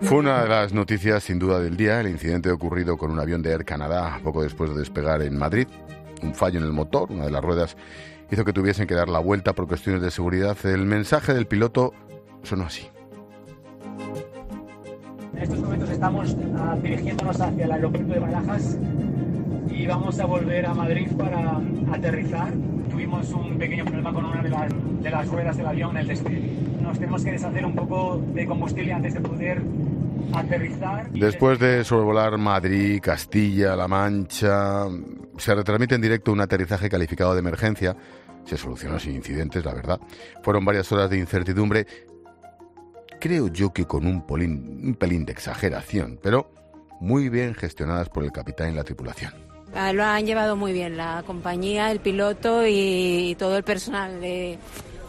Fue una de las noticias sin duda del día, el incidente ocurrido con un avión de Air Canada poco después de despegar en Madrid. Un fallo en el motor, una de las ruedas, hizo que tuviesen que dar la vuelta por cuestiones de seguridad. El mensaje del piloto sonó así. En estos momentos estamos dirigiéndonos hacia el aeropuerto de Barajas y vamos a volver a Madrid para aterrizar. Tuvimos un pequeño problema con una de las ruedas del avión en el despegue. Nos tenemos que deshacer un poco de combustible antes de poder aterrizar. Después de sobrevolar Madrid, Castilla-La Mancha, se retransmite en directo un aterrizaje calificado de emergencia. Se solucionó sin incidentes, la verdad. Fueron varias horas de incertidumbre. Creo yo que con un pelín de exageración, pero muy bien gestionadas por el capitán y la tripulación. Lo han llevado muy bien la compañía, el piloto y todo el personal de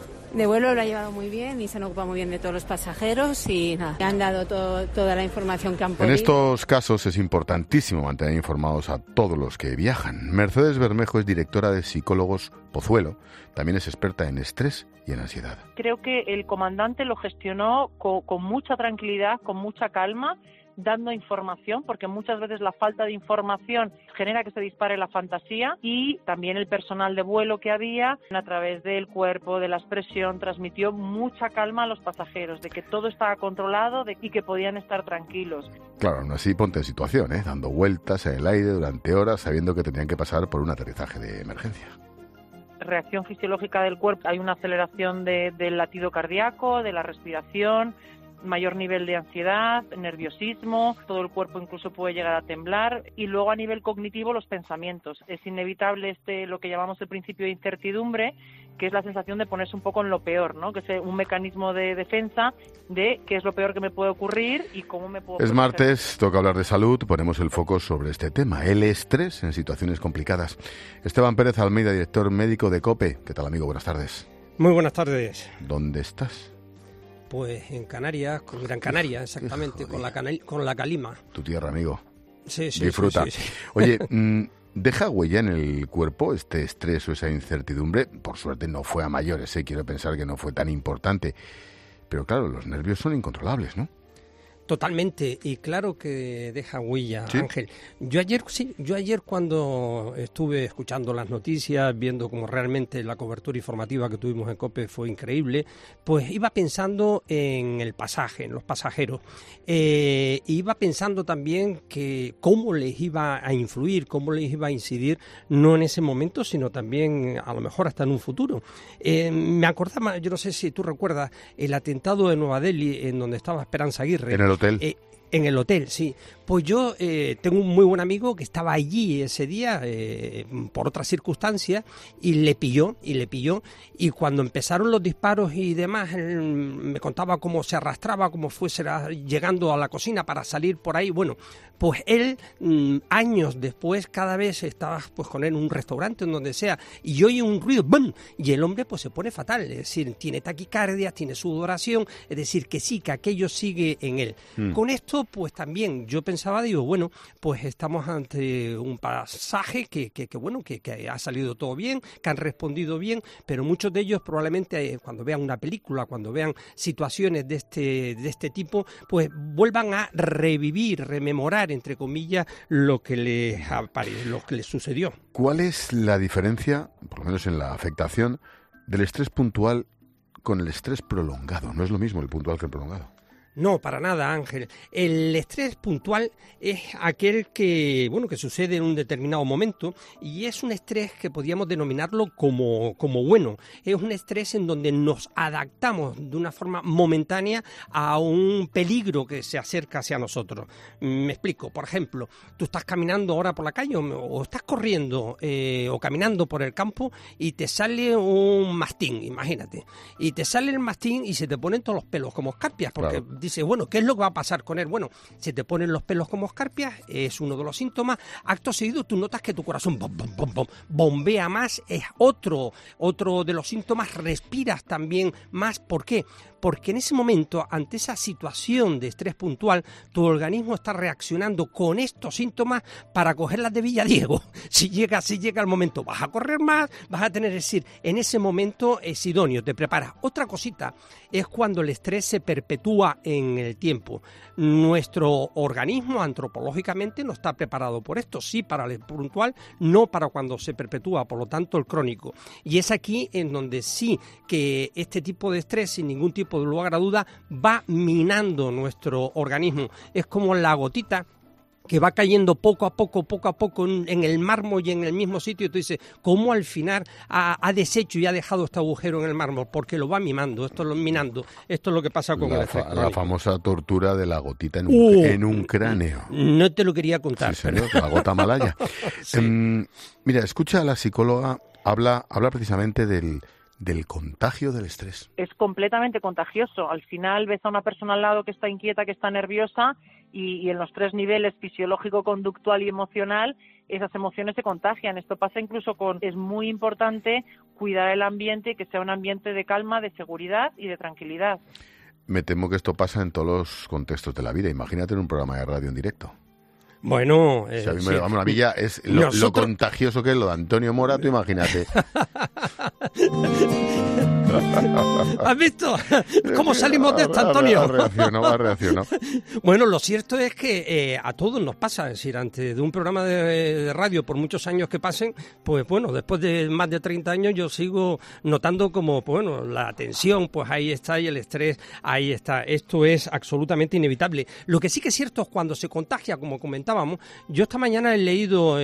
vuelo lo ha llevado muy bien y se han ocupado muy bien de todos los pasajeros y nada, han dado toda la información que han podido. En estos casos es importantísimo mantener informados a todos los que viajan. Mercedes Bermejo es directora de Psicólogos Pozuelo, también es experta en estrés y en ansiedad. Creo que el comandante lo gestionó con mucha tranquilidad, con mucha calma, dando información, porque muchas veces la falta de información genera que se dispare la fantasía, y también el personal de vuelo que había, a través del cuerpo, de la expresión, transmitió mucha calma a los pasajeros, de que todo estaba controlado y que podían estar tranquilos. Claro, aún así ponte en situación, dando vueltas en el aire durante horas, sabiendo que tenían que pasar por un aterrizaje de emergencia. Reacción fisiológica del cuerpo, hay una aceleración del latido cardíaco, de la respiración, mayor nivel de ansiedad, nerviosismo, todo el cuerpo incluso puede llegar a temblar, y luego a nivel cognitivo los pensamientos. Es inevitable lo que llamamos el principio de incertidumbre, que es la sensación de ponerse un poco en lo peor, ¿no? Que es un mecanismo de defensa de qué es lo peor que me puede ocurrir y cómo me puedo... Es martes, toca hablar de salud, ponemos el foco sobre este tema, el estrés en situaciones complicadas. Esteban Pérez Almeida, director médico de COPE. ¿Qué tal, amigo? Buenas tardes. Muy buenas tardes. ¿Dónde estás? Pues en Canarias, con Gran Canaria, exactamente, con la calima. Tu tierra, amigo. Sí. Disfruta. Sí. Oye, ¿deja huella en el cuerpo este estrés o esa incertidumbre? Por suerte no fue a mayores, quiero pensar que no fue tan importante. Pero claro, los nervios son incontrolables, ¿no? Totalmente, y claro que deja huella, ¿Sí? Ángel. Yo ayer cuando estuve escuchando las noticias, viendo cómo realmente la cobertura informativa que tuvimos en COPE fue increíble, pues iba pensando en el pasaje, en los pasajeros. Iba pensando también que cómo les iba a influir, cómo les iba a incidir, no en ese momento, sino también a lo mejor hasta en un futuro. Me acordaba, yo no sé si tú recuerdas, el atentado de Nueva Delhi, en donde estaba Esperanza Aguirre. En el hotel. En el hotel, sí. Pues yo tengo un muy buen amigo que estaba allí ese día por otras circunstancias y le pilló. Y cuando empezaron los disparos y demás, él me contaba cómo se arrastraba, cómo fuese llegando a la cocina para salir por ahí. Bueno, pues él, años después, cada vez estaba pues con él en un restaurante, en donde sea, y oye un ruido, ¡bum! Y el hombre pues se pone fatal, es decir, tiene taquicardia, tiene sudoración, es decir, que sí, que aquello sigue en él. Con esto, pues también yo pensaba, digo, bueno, pues estamos ante un pasaje que ha salido todo bien, que han respondido bien, pero muchos de ellos probablemente cuando vean una película, cuando vean situaciones de este tipo, pues vuelvan a revivir, rememorar, entre comillas, lo que les sucedió. ¿Cuál es la diferencia, por lo menos en la afectación, del estrés puntual con el estrés prolongado? No es lo mismo el puntual que el prolongado. No, para nada, Ángel. El estrés puntual es aquel que sucede en un determinado momento y es un estrés que podríamos denominarlo como bueno. Es un estrés en donde nos adaptamos de una forma momentánea a un peligro que se acerca hacia nosotros. Me explico. Por ejemplo, tú estás caminando ahora por la calle o estás corriendo o caminando por el campo y te sale un mastín, imagínate. Y te sale el mastín y se te ponen todos los pelos como escarpias porque... Claro. Dice, bueno, ¿qué es lo que va a pasar con él? Bueno, se te ponen los pelos como escarpias, es uno de los síntomas. Acto seguido, tú notas que tu corazón bombea más, es otro de los síntomas. Respiras también más. ¿Por qué? porque en ese momento, ante esa situación de estrés puntual, tu organismo está reaccionando con estos síntomas para cogerlas de Villadiego. Si llega el momento, vas a correr más, vas a tener, es decir, en ese momento es idóneo, te preparas. Otra cosita es cuando el estrés se perpetúa en el tiempo. Nuestro organismo antropológicamente no está preparado por esto, sí para el puntual, no para cuando se perpetúa, por lo tanto el crónico. Y es aquí en donde sí que este tipo de estrés, sin ningún tipo de lugar a duda, va minando nuestro organismo. Es como la gotita que va cayendo poco a poco en el mármol y en el mismo sitio, y tú dices, ¿cómo al final ha deshecho y ha dejado este agujero en el mármol? Porque lo va mimando, esto es lo que pasa con el estrés crónico. La famosa tortura de la gotita en un cráneo. No te lo quería contar. Sí, señor, la gota malaya. Sí. Mira, escucha a la psicóloga, habla precisamente del contagio del estrés. Es completamente contagioso. Al final ves a una persona al lado que está inquieta, que está nerviosa, y en los 3 niveles, fisiológico, conductual y emocional, esas emociones se contagian. Esto pasa incluso es muy importante cuidar el ambiente, que sea un ambiente de calma, de seguridad y de tranquilidad. Me temo que esto pasa en todos los contextos de la vida. Imagínate en un programa de radio en directo. Bueno, si a mí a mí ya es lo contagioso que es lo de Antonio Mora, tú imagínate. ¿Has visto cómo salimos de esto, Antonio? Reaccionó. Bueno, lo cierto es que a todos nos pasa, es decir, antes de un programa de radio, por muchos años que pasen, pues bueno, después de más de 30 años yo sigo notando como, bueno, la tensión, pues ahí está, y el estrés, ahí está. Esto es absolutamente inevitable. Lo que sí que es cierto es cuando se contagia, como comentábamos, yo esta mañana he leído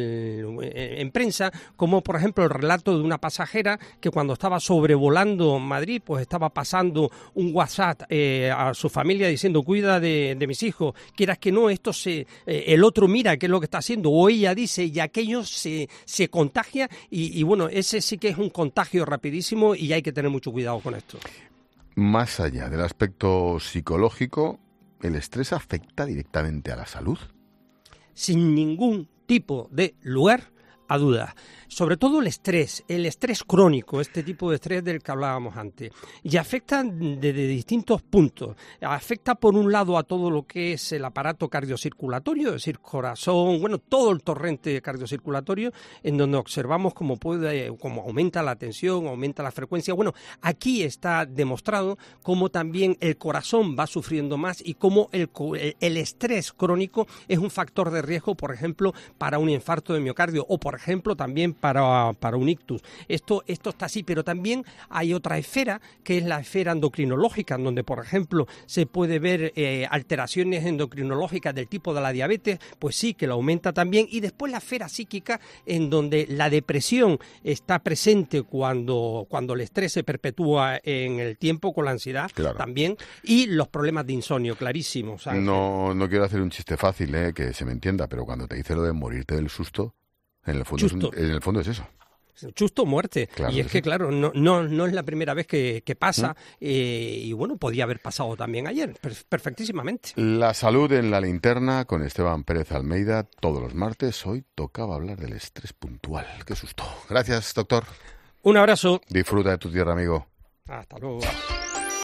en prensa como, por ejemplo, el relato de una pasajera que cuando estaba sobrevolando Madrid, pues estaba pasando un WhatsApp a su familia diciendo, cuida de mis hijos, quieras que no, el otro mira qué es lo que está haciendo, o ella dice, y aquello se contagia, y bueno, ese sí que es un contagio rapidísimo y hay que tener mucho cuidado con esto. Más allá del aspecto psicológico, ¿el estrés afecta directamente a la salud? Sin ningún tipo de lugar a dudas. Sobre todo el estrés crónico, este tipo de estrés del que hablábamos antes, y afecta desde distintos puntos. Afecta por un lado a todo lo que es el aparato cardiocirculatorio, es decir, corazón, bueno, todo el torrente cardiocirculatorio, en donde observamos cómo aumenta la tensión, aumenta la frecuencia. Bueno, aquí está demostrado cómo también el corazón va sufriendo más y cómo el estrés crónico es un factor de riesgo, por ejemplo, para un infarto de miocardio o, por ejemplo, también para un ictus. Esto está así, pero también hay otra esfera, que es la esfera endocrinológica, en donde, por ejemplo, se puede ver alteraciones endocrinológicas del tipo de la diabetes, pues sí, que lo aumenta también, y después la esfera psíquica, en donde la depresión está presente cuando el estrés se perpetúa en el tiempo, con la ansiedad, claro, también, y los problemas de insomnio, clarísimos. ¿Sabes? No quiero hacer un chiste fácil, que se me entienda, pero cuando te dice lo de morirte del susto, en el fondo es eso. Susto o muerte. Claro, y es que, claro, no es la primera vez que pasa, y bueno, podía haber pasado también ayer, perfectísimamente. La salud en la linterna con Esteban Pérez Almeida, todos los martes. Hoy tocaba hablar del estrés puntual. Qué susto. Gracias, doctor. Un abrazo. Disfruta de tu tierra, amigo. Hasta luego.